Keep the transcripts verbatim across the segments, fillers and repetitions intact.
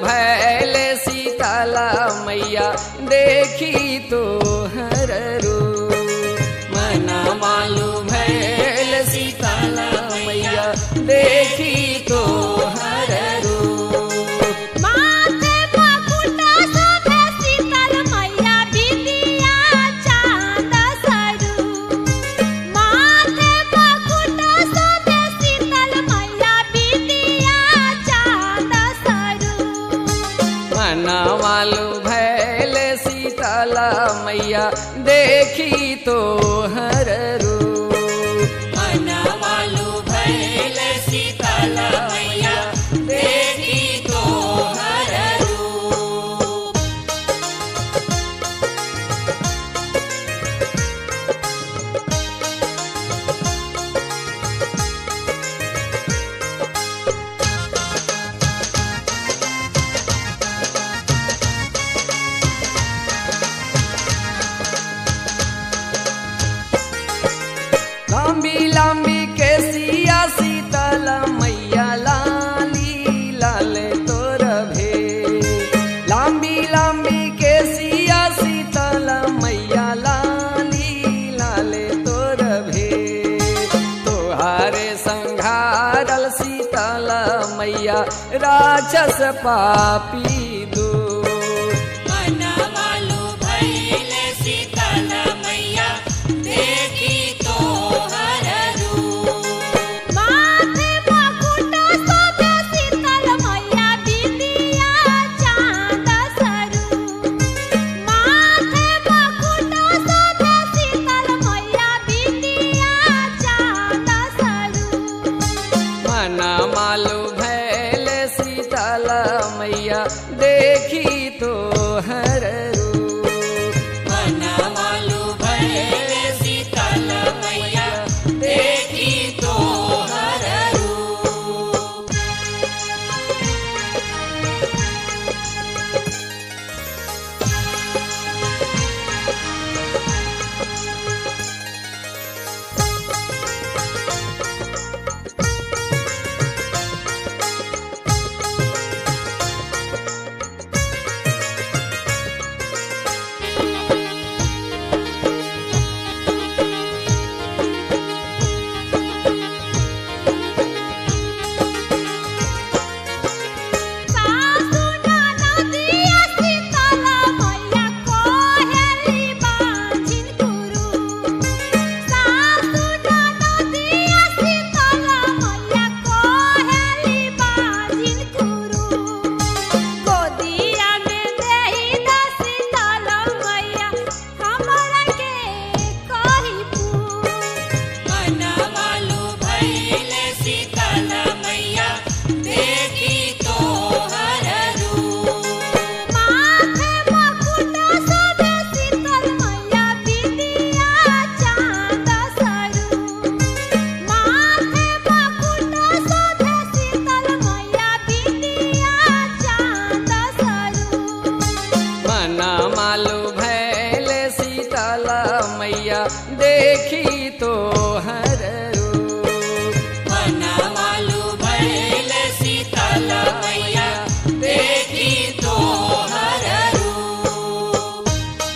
भैल शीतला मैया देखी तो हर रूप। मना मालू भैल शीतला मैया देखी तो हर रूप। माथे मुकुट शोभे शीतल मैया बिंदिया चांद स्वरूप। माथे मुकुट शोभे शीतल मैया बिंदिया चांद स्वरूप। मना मालू भैल शीतला मैया देखी तो हर रूप। मना मालू भैल शीतला मैया देखी तो हर रूप। लांबी लांबी केसिया शीतल मैया लाली लाल तोर भे। लांबी लांबी केसिया शीतल मैया लाली लाल तोर भे। तोहारे संघारल शीतल मैया राक्षस पापी दो। मना मालू भैल शीतल मैया देखी तो हर रूप। माथे मुकुट शोभे शीतल मैया बिंदिया चांद स्वरूप। माथे मुकुट शोभे शीतल मैया बिंदिया चांद स्वरूप। मना मालू भैल शीतल मैया देखी तो हर रूप। मना मालू भैल शीतल मैया देखी तो हर रूप। सासु ननदिया शीतल मैया कोहेली बांझिन गुरु। सासु ननदिया शीतल मैया कोहेली बांझिन गुरु। गोदिया में देहि द शीतल मैया हमरा के कही पूर। मना मालू भैल शीतल मैया देखी तो हर रूप। माथे मुकुट शोभे शीतल मैया बिंदिया चांद स्वरूप। माथे मुकुट शोभे शीतल मैया बिंदिया चांद स्वरूप। मना मालू भैल शीतल मैया देखी तो हर रूप। मना मालू भैल शीतल मैया देखी तो हर रूप।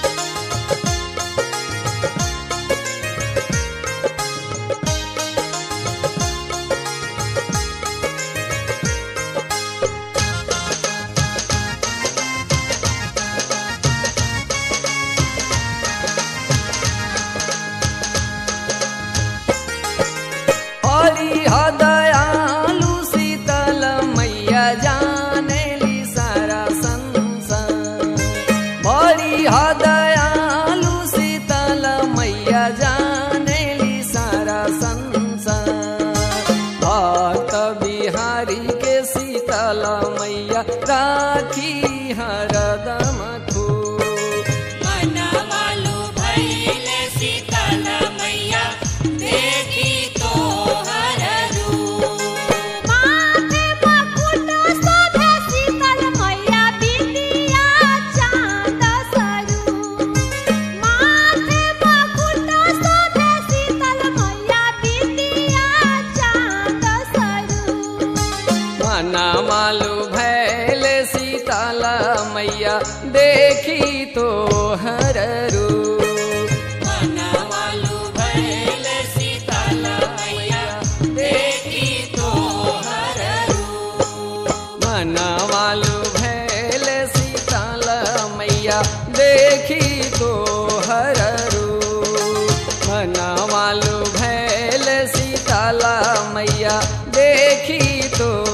हरि दयालु शीतल मैया जाने ली सारा संसार। बड़ी दयालु शीतल मैया जाने ली सारा संसार। भक्त बिहारी के शीतल मैया राखी हरदम खूब। मना मालू भैल शीतल मैया देखी तो हर रूप। माथे मुकुट शोभे शीतल मैया बिंदिया चांद स्वरूप। माथे मुकुट शोभे शीतल मैया बिंदिया चांद स्वरूप। मना मालू भैल शीतल शीतला मैया देखी तो हर रूप मनवालु भैल शीतला मैया देखी तो हर रूप मनवालु भैल शीतला मैया देखी तो हर रूप मनवालु भैल शीतला मैया देखी तो